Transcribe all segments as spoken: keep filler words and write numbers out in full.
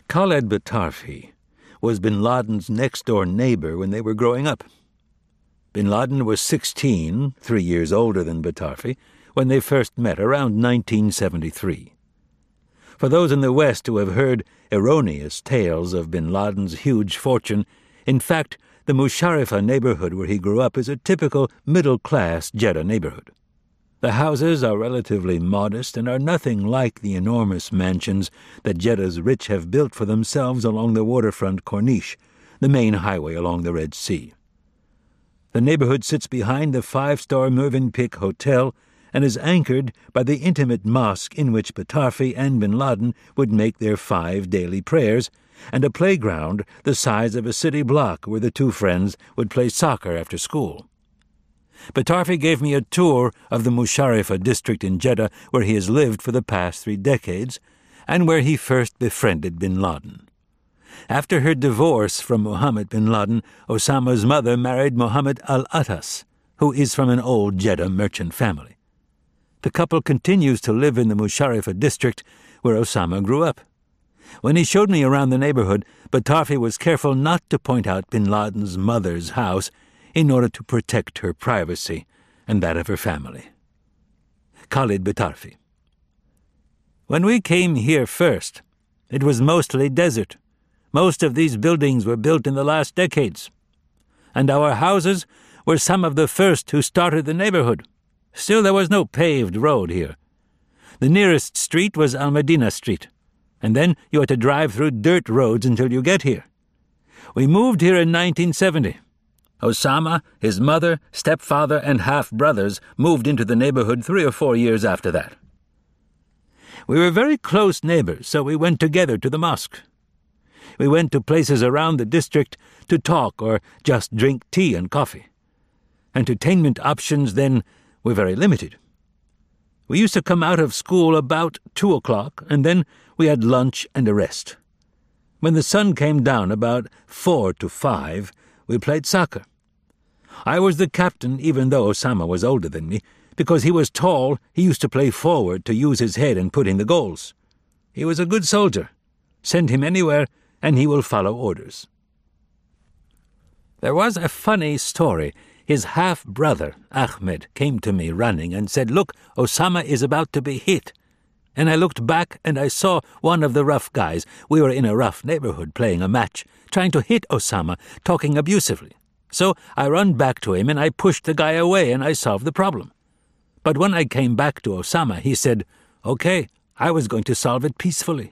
Khaled Batarfi was bin Laden's next-door neighbor when they were growing up. Bin Laden was sixteen, three years older than Batarfi, when they first met around nineteen seventy-three. For those in the West who have heard erroneous tales of bin Laden's huge fortune, in fact, the Musharrafah neighborhood where he grew up is a typical middle-class Jeddah neighborhood. The houses are relatively modest and are nothing like the enormous mansions that Jeddah's rich have built for themselves along the waterfront Corniche, the main highway along the Red Sea. The neighborhood sits behind the five-star Mövenpick Hotel and is anchored by the intimate mosque in which Batarfi and bin Laden would make their five daily prayers, and a playground the size of a city block where the two friends would play soccer after school. Batarfi gave me a tour of the Musharrafah district in Jeddah where he has lived for the past three decades, and where he first befriended bin Laden. After her divorce from Mohammed bin Laden, Osama's mother married Mohammed al-Attas, who is from an old Jeddah merchant family. The couple continues to live in the Musharrafah district where Osama grew up. When he showed me around the neighborhood, Batarfi was careful not to point out bin Laden's mother's house in order to protect her privacy and that of her family. Khaled Batarfi. When we came here first, it was mostly desert. Most of these buildings were built in the last decades, and our houses were some of the first who started the neighborhood. Still, there was no paved road here. The nearest street was Al-Medina Street, and then you had to drive through dirt roads until you get here. We moved here in nineteen seventy. Osama, his mother, stepfather, and half-brothers moved into the neighborhood three or four years after that. We were very close neighbors, so we went together to the mosque. We went to places around the district to talk or just drink tea and coffee. Entertainment options then were very limited. We used to come out of school about two o'clock, and then we had lunch and a rest. When the sun came down about four to five, we played soccer. I was the captain, even though Osama was older than me. Because he was tall, he used to play forward to use his head in putting the goals. He was a good soldier. Send him anywhere, and he will follow orders. There was a funny story. His half-brother, Ahmed, came to me running and said, "Look, Osama is about to be hit." And I looked back and I saw one of the rough guys. We were in a rough neighborhood playing a match, trying to hit Osama, talking abusively. So I ran back to him and I pushed the guy away and I solved the problem. But when I came back to Osama, he said, "Okay, I was going to solve it peacefully."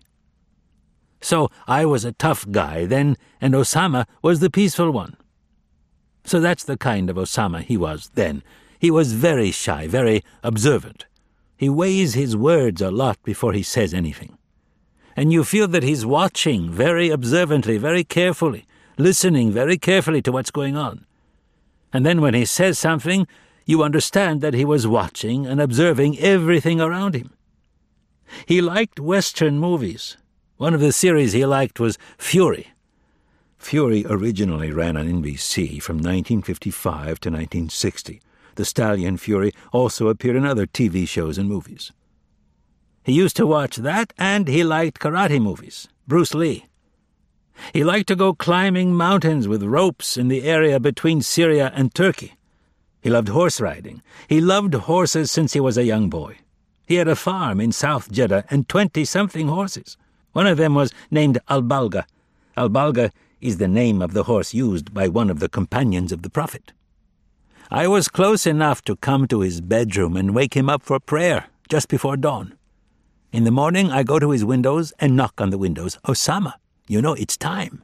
So I was a tough guy then, and Osama was the peaceful one. So that's the kind of Osama he was then. He was very shy, very observant. He weighs his words a lot before he says anything. And you feel that he's watching very observantly, very carefully, listening very carefully to what's going on. And then when he says something, you understand that he was watching and observing everything around him. He liked Western movies. One of the series he liked was Fury. Fury originally ran on N B C from nineteen fifty-five to nineteen sixty. The stallion Fury also appeared in other T V shows and movies. He used to watch that, and he liked karate movies. Bruce Lee. He liked to go climbing mountains with ropes in the area between Syria and Turkey. He loved horse riding. He loved horses since he was a young boy. He had a farm in South Jeddah and twenty-something horses. One of them was named Al-Balga. Al-Balga is the name of the horse used by one of the companions of the Prophet. I was close enough to come to his bedroom and wake him up for prayer just before dawn. In the morning, I go to his windows and knock on the windows. "Osama, you know, it's time."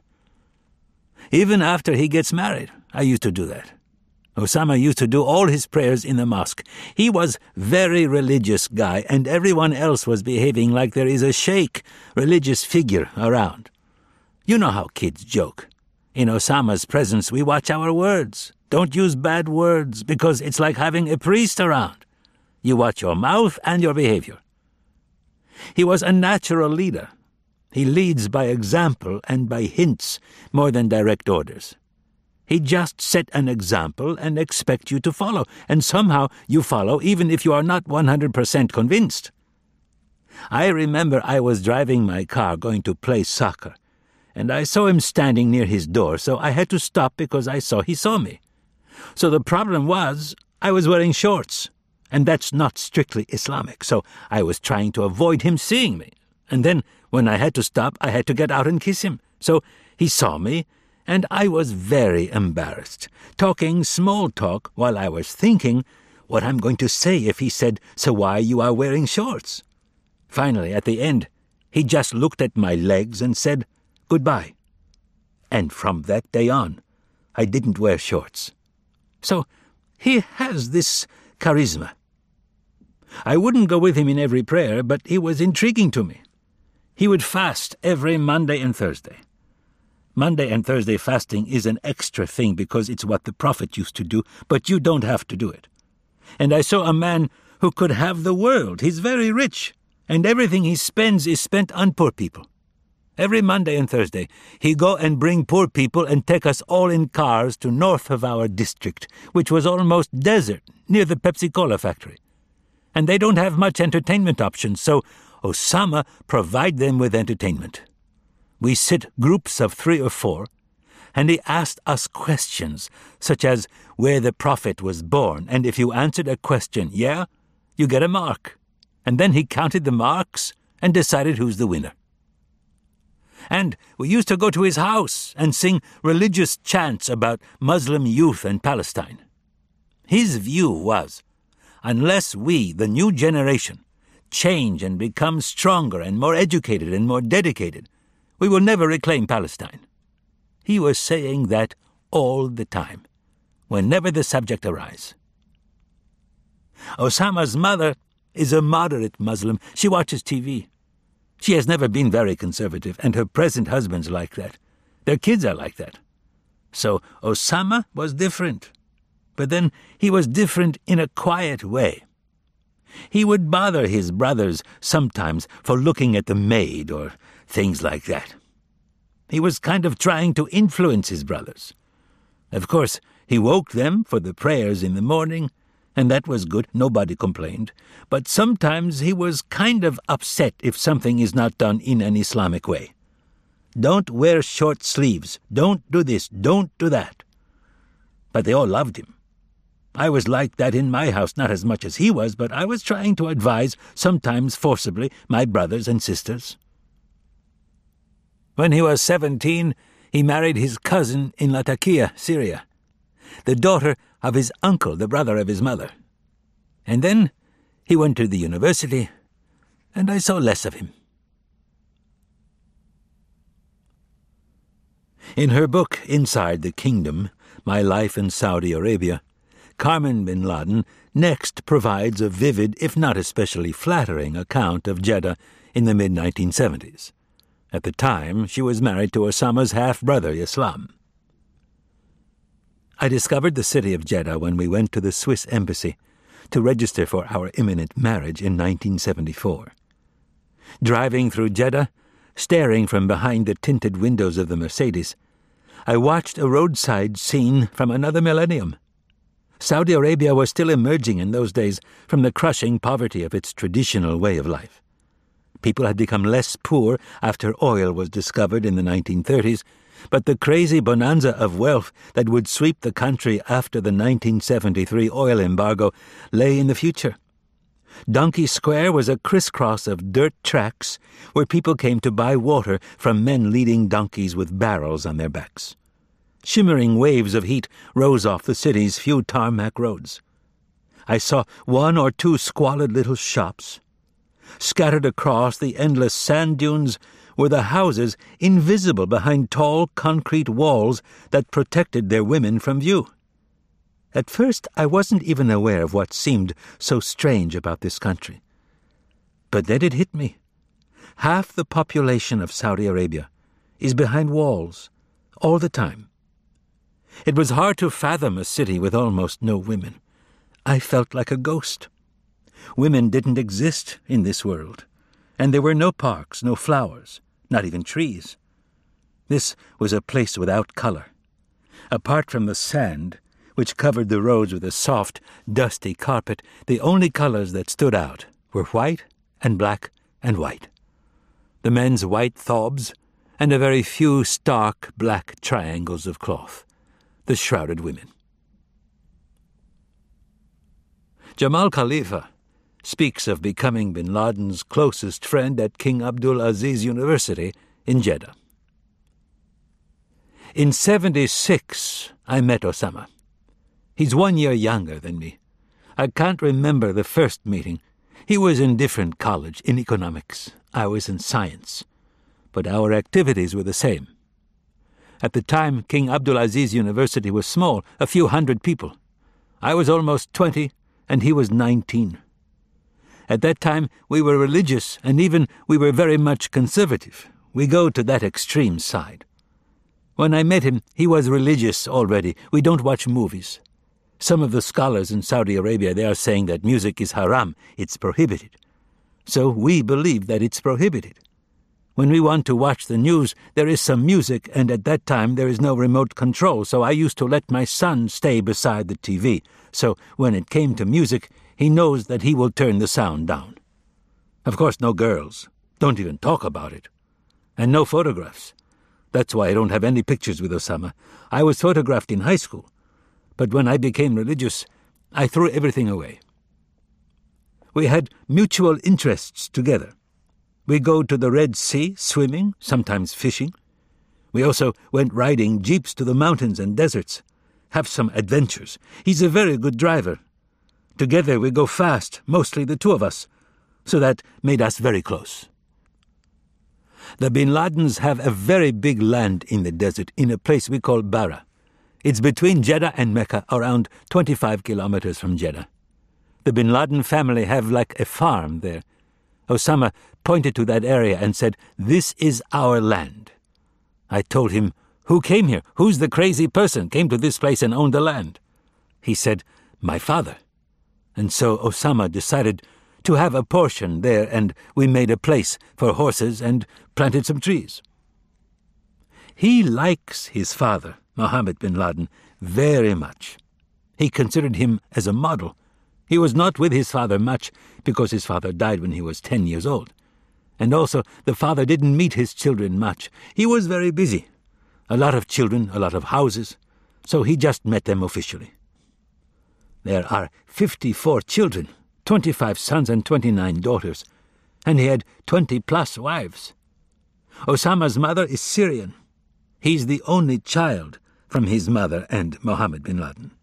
Even after he gets married, I used to do that. Osama used to do all his prayers in the mosque. He was very religious guy, and everyone else was behaving like there is a sheikh, religious figure, around. You know how kids joke. In Osama's presence, we watch our words. Don't use bad words, because it's like having a priest around. You watch your mouth and your behavior. He was a natural leader. He leads by example and by hints more than direct orders. He just set an example and expects you to follow, and somehow you follow even if you are not one hundred percent convinced. I remember I was driving my car going to play soccer, and I saw him standing near his door, so I had to stop because I saw he saw me. So the problem was, I was wearing shorts, and that's not strictly Islamic, so I was trying to avoid him seeing me. And then, when I had to stop, I had to get out and kiss him. So he saw me, and I was very embarrassed, talking small talk while I was thinking what I'm going to say if he said, "So why you are wearing shorts?" Finally, at the end, he just looked at my legs and said, "Goodbye." And from that day on, I didn't wear shorts. So he has this charisma. I wouldn't go with him in every prayer, but he was intriguing to me. He would fast every Monday and Thursday. Monday and Thursday fasting is an extra thing because it's what the Prophet used to do, but you don't have to do it. And I saw a man who could have the world. He's very rich, and everything he spends is spent on poor people. Every Monday and Thursday, he go and bring poor people and take us all in cars to north of our district, which was almost desert, near the Pepsi-Cola factory. And they don't have much entertainment options, so Osama provide them with entertainment. We sit groups of three or four, and he asked us questions, such as where the Prophet was born, and if you answered a question, yeah, you get a mark. And then he counted the marks and decided who's the winner. And we used to go to his house and sing religious chants about Muslim youth and Palestine. His view was, unless we, the new generation, change and become stronger and more educated and more dedicated, we will never reclaim Palestine. He was saying that all the time, whenever the subject arises. Osama's mother is a moderate Muslim. She watches T V. She has never been very conservative, and her present husband's like that. Their kids are like that. So Osama was different. But then he was different in a quiet way. He would bother his brothers sometimes for looking at the maid or things like that. He was kind of trying to influence his brothers. Of course, he woke them for the prayers in the morning, and that was good, nobody complained. But sometimes he was kind of upset if something is not done in an Islamic way. Don't wear short sleeves, don't do this, don't do that. But they all loved him. I was like that in my house, not as much as he was, but I was trying to advise, sometimes forcibly, my brothers and sisters. When he was seventeen, he married his cousin in Latakia, Syria, the daughter of his uncle, the brother of his mother. And then he went to the university, and I saw less of him. In her book, Inside the Kingdom, My Life in Saudi Arabia, Carmen bin Laden next provides a vivid, if not especially flattering, account of Jeddah in the mid nineteen seventies. At the time, she was married to Osama's half-brother, Islam. I discovered the city of Jeddah when we went to the Swiss embassy to register for our imminent marriage in nineteen seventy-four. Driving through Jeddah, staring from behind the tinted windows of the Mercedes, I watched a roadside scene from another millennium. Saudi Arabia was still emerging in those days from the crushing poverty of its traditional way of life. People had become less poor after oil was discovered in the nineteen thirties, but the crazy bonanza of wealth that would sweep the country after the nineteen seventy-three oil embargo lay in the future. Donkey Square was a crisscross of dirt tracks where people came to buy water from men leading donkeys with barrels on their backs. Shimmering waves of heat rose off the city's few tarmac roads. I saw one or two squalid little shops. Scattered across the endless sand dunes were the houses invisible behind tall concrete walls that protected their women from view. At first, I wasn't even aware of what seemed so strange about this country. But then it hit me. Half the population of Saudi Arabia is behind walls, all the time. It was hard to fathom a city with almost no women. I felt like a ghost. Women didn't exist in this world, and there were no parks, no flowers, not even trees. This was a place without color. Apart from the sand, which covered the roads with a soft, dusty carpet, the only colors that stood out were white and black and white. The men's white thobes and a very few stark black triangles of cloth, the shrouded women. Jamal Khalifa speaks of becoming bin Laden's closest friend at King Abdul Aziz University in Jeddah. In seventy-six, I met Osama. He's one year younger than me. I can't remember the first meeting. He was in different college, in economics. I was in science. But our activities were the same. At the time, King Abdulaziz University was small, a few hundred people. I was almost twenty, and he was nineteen. At that time, we were religious, and even we were very much conservative. We go to that extreme side. When I met him, he was religious already. We don't watch movies. Some of the scholars in Saudi Arabia, they are saying that music is haram. It's prohibited. So we believe that it's prohibited. When we want to watch the news, there is some music, and at that time there is no remote control, so I used to let my son stay beside the T V. So when it came to music, he knows that he will turn the sound down. Of course, no girls. Don't even talk about it. And no photographs. That's why I don't have any pictures with Osama. I was photographed in high school. But when I became religious, I threw everything away. We had mutual interests together. We go to the Red Sea, swimming, sometimes fishing. We also went riding jeeps to the mountains and deserts, have some adventures. He's a very good driver. Together we go fast, mostly the two of us, so that made us very close. The bin Ladens have a very big land in the desert, in a place we call Bara. It's between Jeddah and Mecca, around twenty-five kilometers from Jeddah. The bin Laden family have like a farm there. Osama pointed to that area and said, "This is our land." I told him, "Who came here? Who's the crazy person came to this place and owned the land?" He said, "My father." And so Osama decided to have a portion there, and we made a place for horses and planted some trees. He likes his father, Mohammed bin Laden, very much. He considered him as a model. He was not with his father much because his father died when he was ten years old. And also, the father didn't meet his children much. He was very busy. A lot of children, a lot of houses. So he just met them officially. There are fifty-four children, twenty-five sons and twenty-nine daughters. And he had twenty-plus wives. Osama's mother is Syrian. He's the only child from his mother and Mohammed bin Laden.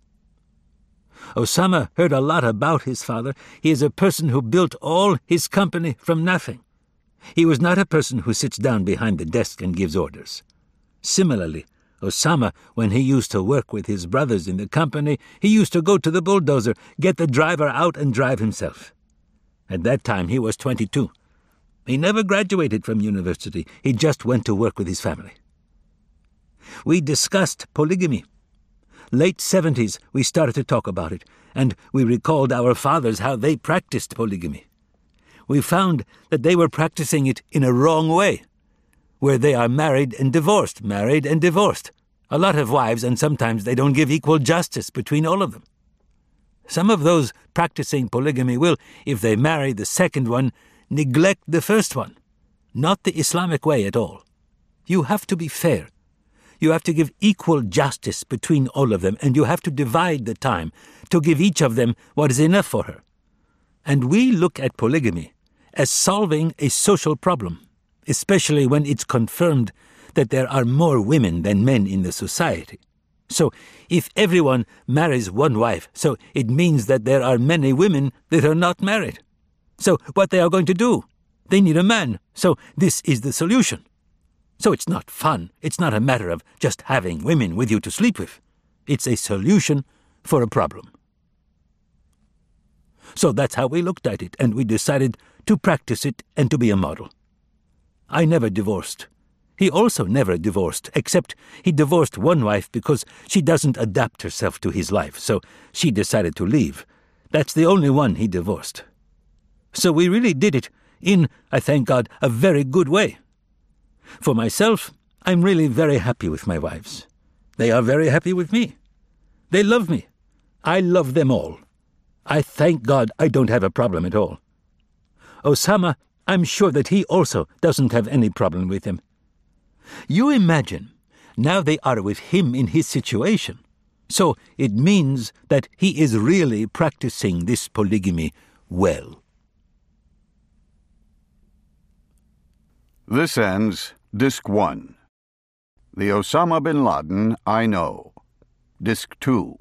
Osama heard a lot about his father. He is a person who built all his company from nothing. He was not a person who sits down behind the desk and gives orders. Similarly, Osama, when he used to work with his brothers in the company, he used to go to the bulldozer, get the driver out and drive himself. At that time, he was twenty-two. He never graduated from university. He just went to work with his family. We discussed polygamy. Late seventies, we started to talk about it, and we recalled our fathers how they practiced polygamy. We found that they were practicing it in a wrong way, where they are married and divorced, married and divorced. A lot of wives, and sometimes they don't give equal justice between all of them. Some of those practicing polygamy will, if they marry the second one, neglect the first one. Not the Islamic way at all. You have to be fair. You have to give equal justice between all of them, and you have to divide the time to give each of them what is enough for her. And we look at polygamy as solving a social problem, especially when it's confirmed that there are more women than men in the society. So, if everyone marries one wife, so it means that there are many women that are not married. So, what they are going to do? They need a man. So, this is the solution. So it's not fun. It's not a matter of just having women with you to sleep with. It's a solution for a problem. So that's how we looked at it, and we decided to practice it and to be a model. I never divorced. He also never divorced, except he divorced one wife because she doesn't adapt herself to his life, so she decided to leave. That's the only one he divorced. So we really did it in, I thank God, a very good way. For myself, I'm really very happy with my wives. They are very happy with me. They love me. I love them all. I thank God I don't have a problem at all. Osama, I'm sure that he also doesn't have any problem with him. You imagine, now they are with him in his situation. So it means that he is really practicing this polygamy well. This ends Disc one. The Osama bin Laden I Know. Disc two.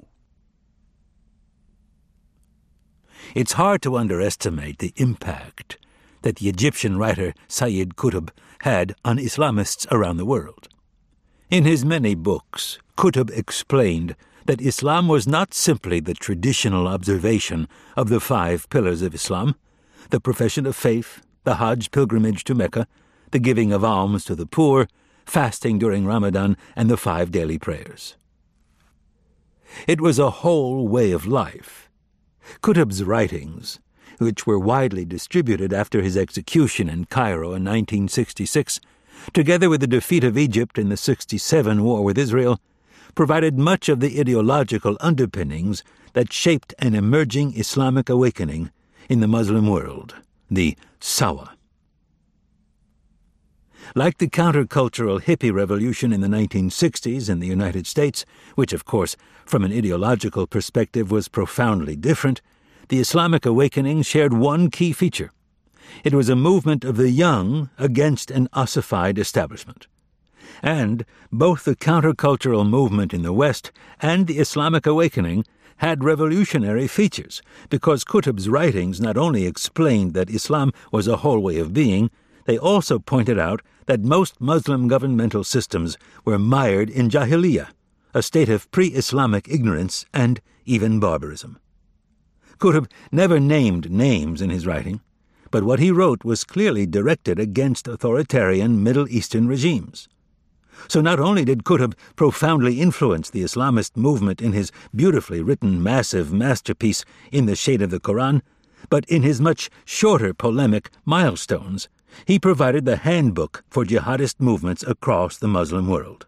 It's hard to underestimate the impact that the Egyptian writer Sayyid Qutb had on Islamists around the world. In his many books, Qutb explained that Islam was not simply the traditional observation of the five pillars of Islam, the profession of faith, the Hajj pilgrimage to Mecca, the giving of alms to the poor, fasting during Ramadan, and the five daily prayers. It was a whole way of life. Qutb's writings, which were widely distributed after his execution in Cairo in nineteen sixty-six, together with the defeat of Egypt in the sixty-seven war with Israel, provided much of the ideological underpinnings that shaped an emerging Islamic awakening in the Muslim world, the Sawa. Like the countercultural hippie revolution in the nineteen sixties in the United States, which, of course, from an ideological perspective was profoundly different, the Islamic awakening shared one key feature. It was a movement of the young against an ossified establishment. And both the countercultural movement in the West and the Islamic awakening had revolutionary features, because Qutb's writings not only explained that Islam was a whole way of being, they also pointed out that most Muslim governmental systems were mired in Jahiliyyah, a state of pre-Islamic ignorance and even barbarism. Qutb never named names in his writing, but what he wrote was clearly directed against authoritarian Middle Eastern regimes. So not only did Qutb profoundly influence the Islamist movement in his beautifully written massive masterpiece In the Shade of the Quran, but in his much shorter polemic Milestones, he provided the handbook for jihadist movements across the Muslim world.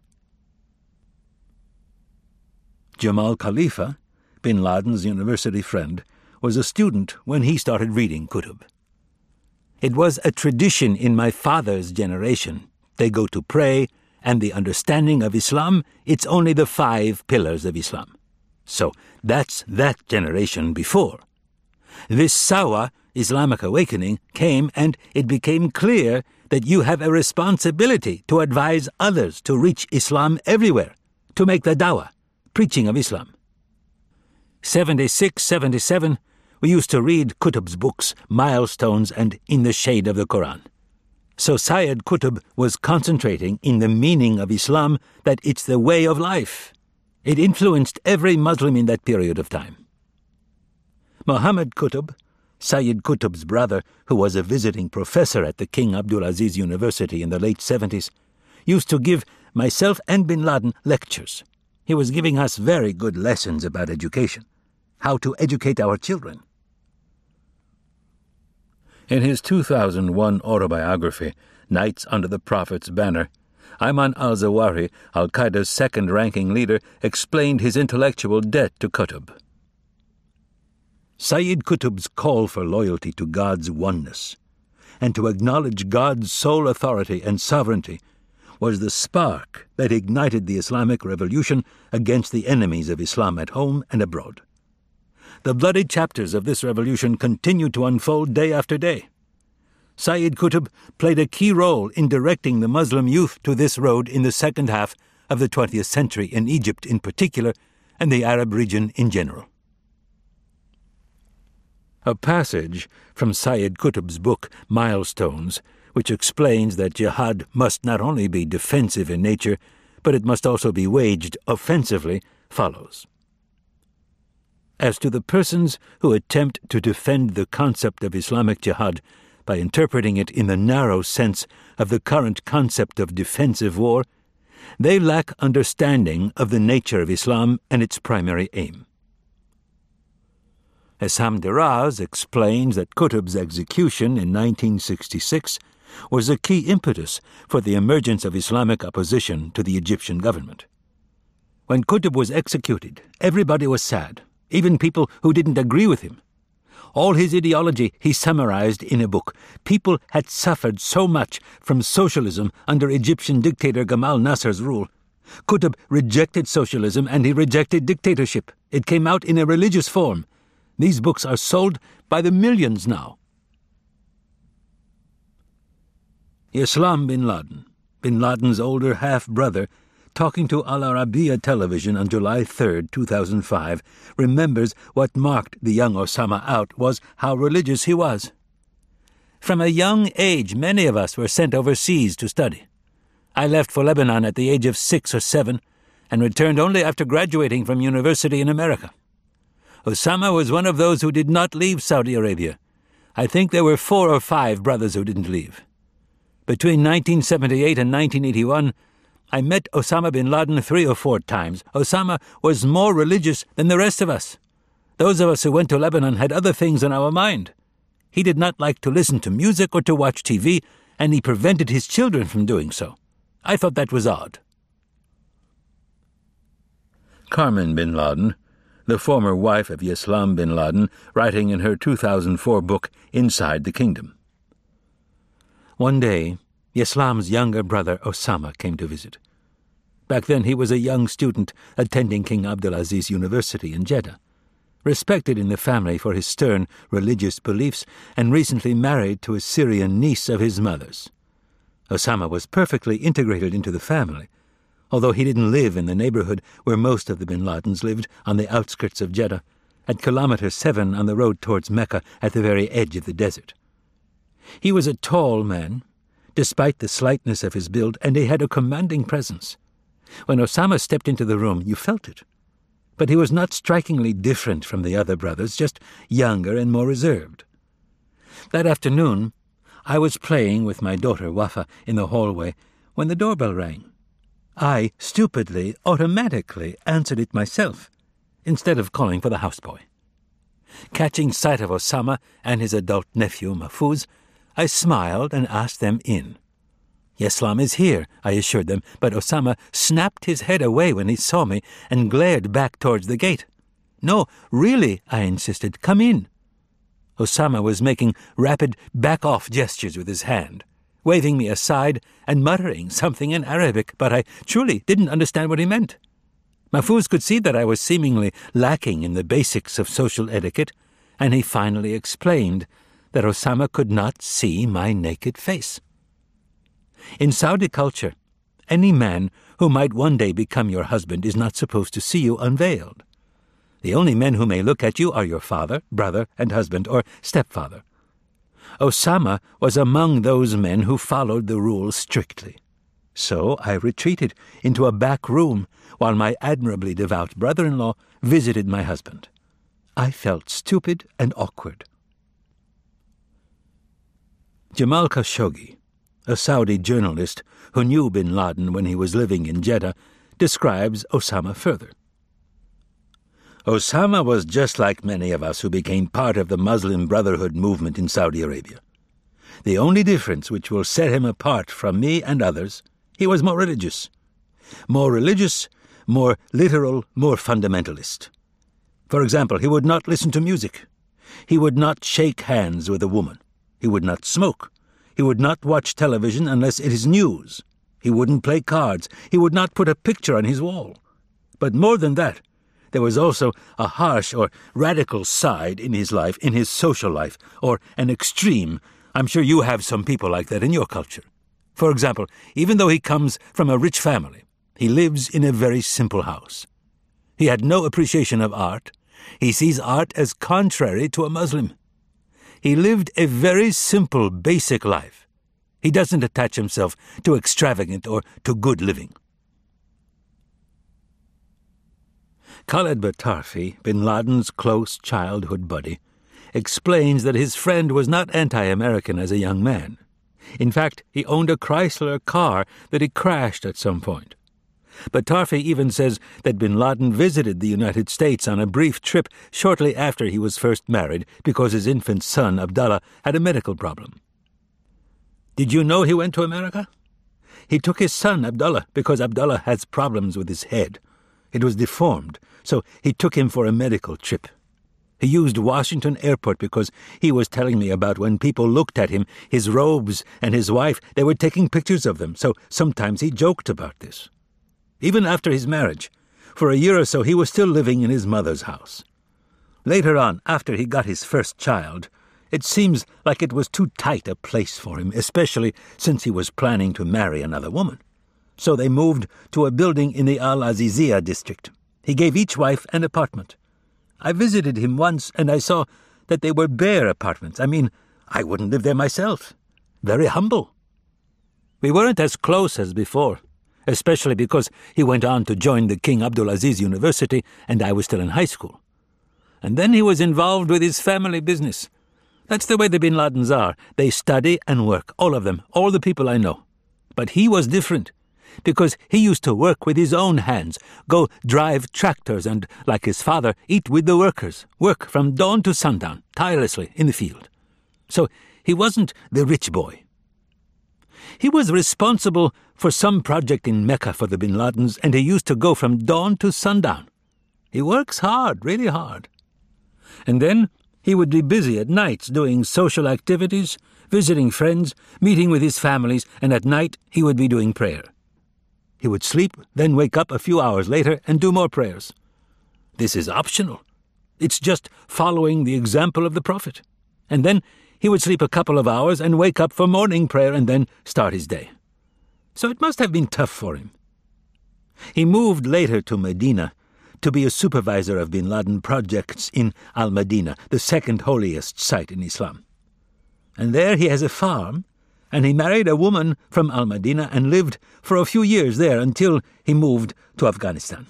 Jamal Khalifa, bin Laden's university friend, was a student when he started reading Qutb. It was a tradition in my father's generation. They go to pray, and the understanding of Islam, it's only the five pillars of Islam. So that's that generation before. This Sawa, Islamic awakening, came, and it became clear that you have a responsibility to advise others to reach Islam everywhere, to make the dawah, preaching of Islam. seventy-six, seventy-seven, we used to read Qutb's books, Milestones and In the Shade of the Quran. So Sayyid Qutb was concentrating in the meaning of Islam, that it's the way of life. It influenced every Muslim in that period of time. Muhammad Qutb, Sayyid Qutb's brother, who was a visiting professor at the King Abdulaziz University in the late seventies, used to give myself and bin Laden lectures. He was giving us very good lessons about education, how to educate our children. In his two thousand one autobiography, Knights Under the Prophet's Banner, Ayman al-Zawahiri, al-Qaeda's second-ranking leader, explained his intellectual debt to Qutb. Sayyid Qutb's call for loyalty to God's oneness and to acknowledge God's sole authority and sovereignty was the spark that ignited the Islamic revolution against the enemies of Islam at home and abroad. The bloody chapters of this revolution continued to unfold day after day. Sayyid Qutb played a key role in directing the Muslim youth to this road in the second half of the twentieth century in Egypt in particular, and the Arab region in general. A passage from Sayyid Qutb's book, Milestones, which explains that jihad must not only be defensive in nature, but it must also be waged offensively, follows. As to the persons who attempt to defend the concept of Islamic jihad by interpreting it in the narrow sense of the current concept of defensive war, they lack understanding of the nature of Islam and its primary aim. Essam Diraz explains that Qutb's execution in nineteen sixty-six was a key impetus for the emergence of Islamic opposition to the Egyptian government. When Qutb was executed, everybody was sad, even people who didn't agree with him. All his ideology he summarized in a book. People had suffered so much from socialism under Egyptian dictator Gamal Nasser's rule. Qutb rejected socialism and he rejected dictatorship. It came out in a religious form. These books are sold by the millions now. Yeslam bin Laden, bin Laden's older half-brother, talking to Al Arabiya television on July third, two thousand five, remembers what marked the young Osama out was how religious he was. From a young age, many of us were sent overseas to study. I left for Lebanon at the age of six or seven and returned only after graduating from university in America. Osama was one of those who did not leave Saudi Arabia. I think there were four or five brothers who didn't leave. Between nineteen seventy-eight and nineteen eighty-one, I met Osama bin Laden three or four times. Osama was more religious than the rest of us. Those of us who went to Lebanon had other things on our mind. He did not like to listen to music or to watch T V, and he prevented his children from doing so. I thought that was odd. Carmen bin Laden, the former wife of Yeslam bin Laden, writing in her two thousand four book, Inside the Kingdom. One day, Yeslam's younger brother Osama came to visit. Back then he was a young student attending King Abdulaziz University in Jeddah, respected in the family for his stern religious beliefs and recently married to a Syrian niece of his mother's. Osama was perfectly integrated into the family, although he didn't live in the neighborhood where most of the bin Ladens lived, on the outskirts of Jeddah, at kilometer seven on the road towards Mecca at the very edge of the desert. He was a tall man, despite the slightness of his build, and he had a commanding presence. When Osama stepped into the room, you felt it. But he was not strikingly different from the other brothers, just younger and more reserved. That afternoon, I was playing with my daughter Wafa in the hallway when the doorbell rang. I, stupidly, automatically answered it myself, instead of calling for the houseboy. Catching sight of Osama and his adult nephew Mahfouz, I smiled and asked them in. Yeslam is here, I assured them, but Osama snapped his head away when he saw me and glared back towards the gate. No, really, I insisted, come in. Osama was making rapid back-off gestures with his hand, waving me aside and muttering something in Arabic, but I truly didn't understand what he meant. Mahfouz could see that I was seemingly lacking in the basics of social etiquette, and he finally explained that Osama could not see my naked face. In Saudi culture, any man who might one day become your husband is not supposed to see you unveiled. The only men who may look at you are your father, brother, and husband, or stepfather. Osama was among those men who followed the rules strictly. So I retreated into a back room while my admirably devout brother-in-law visited my husband. I felt stupid and awkward. Jamal Khashoggi, a Saudi journalist who knew bin Laden when he was living in Jeddah, describes Osama further. Osama was just like many of us who became part of the Muslim Brotherhood movement in Saudi Arabia. The only difference which will set him apart from me and others, he was more religious. More religious, more literal, more fundamentalist. For example, he would not listen to music. He would not shake hands with a woman. He would not smoke. He would not watch television unless it is news. He wouldn't play cards. He would not put a picture on his wall. But more than that, there was also a harsh or radical side in his life, in his social life, or an extreme. I'm sure you have some people like that in your culture. For example, even though he comes from a rich family, he lives in a very simple house. He had no appreciation of art. He sees art as contrary to a Muslim. He lived a very simple, basic life. He doesn't attach himself to extravagant or to good living. Khaled Batarfi, bin Laden's close childhood buddy, explains that his friend was not anti-American as a young man. In fact, he owned a Chrysler car that he crashed at some point. Batarfi even says that bin Laden visited the United States on a brief trip shortly after he was first married because his infant son, Abdullah, had a medical problem. Did you know he went to America? He took his son, Abdullah, because Abdullah has problems with his head. It was deformed, so he took him for a medical trip. He used Washington Airport because he was telling me about when people looked at him, his robes, and his wife, they were taking pictures of them, so sometimes he joked about this. Even after his marriage, for a year or so he was still living in his mother's house. Later on, after he got his first child, it seems like it was too tight a place for him, especially since he was planning to marry another woman. So they moved to a building in the Al-Azizia district. He gave each wife an apartment. I visited him once, and I saw that they were bare apartments. I mean, I wouldn't live there myself. Very humble. We weren't as close as before, especially because he went on to join the King Abdulaziz University, and I was still in high school. And then he was involved with his family business. That's the way the Bin Ladens are. They study and work, all of them, all the people I know. But he was different, because he used to work with his own hands, go drive tractors and, like his father, eat with the workers, work from dawn to sundown, tirelessly in the field. So he wasn't the rich boy. He was responsible for some project in Mecca for the Bin Ladens, and he used to go from dawn to sundown. He works hard, really hard. And then he would be busy at nights doing social activities, visiting friends, meeting with his families, and at night he would be doing prayer. He would sleep, then wake up a few hours later and do more prayers. This is optional. It's just following the example of the Prophet. And then he would sleep a couple of hours and wake up for morning prayer and then start his day. So it must have been tough for him. He moved later to Medina to be a supervisor of Bin Laden projects in Al-Madinah, the second holiest site in Islam. And there he has a farm, and he married a woman from Al-Madinah and lived for a few years there until he moved to Afghanistan.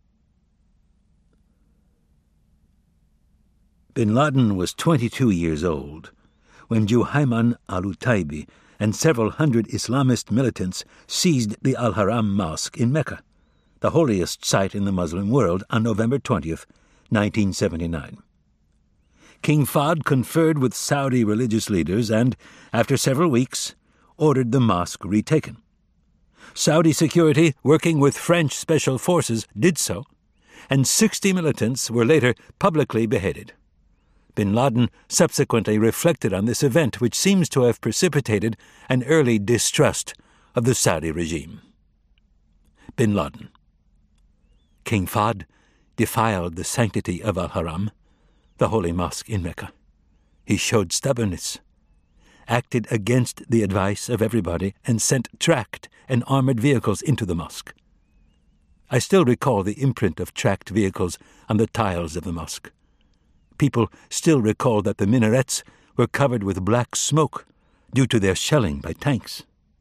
Bin Laden was twenty-two years old when Juhayman al-Utaibi and several hundred Islamist militants seized the Al-Haram Mosque in Mecca, the holiest site in the Muslim world, on November twentieth, nineteen seventy-nine. King Fahd conferred with Saudi religious leaders and, after several weeks, ordered the mosque retaken. Saudi security, working with French special forces, did so, and sixty militants were later publicly beheaded. Bin Laden subsequently reflected on this event, which seems to have precipitated an early distrust of the Saudi regime. Bin Laden. King Fahd defiled the sanctity of Al-Haram, the holy mosque in Mecca. He showed stubbornness, acted against the advice of everybody, and sent tracked and armored vehicles into the mosque. I still recall the imprint of tracked vehicles on the tiles of the mosque. People still recall that the minarets were covered with black smoke due to their shelling by tanks.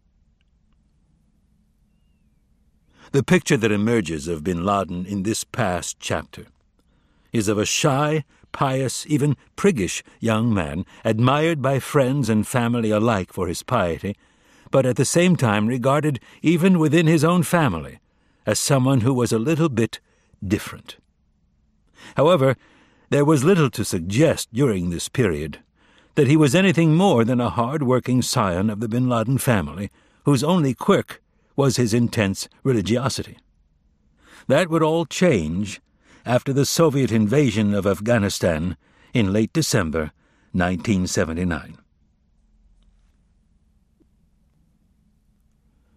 The picture that emerges of Bin Laden in this past chapter is of a shy, pious, even priggish young man, admired by friends and family alike for his piety, but at the same time regarded, even within his own family, as someone who was a little bit different. However, there was little to suggest during this period that he was anything more than a hard-working scion of the Bin Laden family, whose only quirk was his intense religiosity. That would all change after the Soviet invasion of Afghanistan in late December nineteen seventy-nine.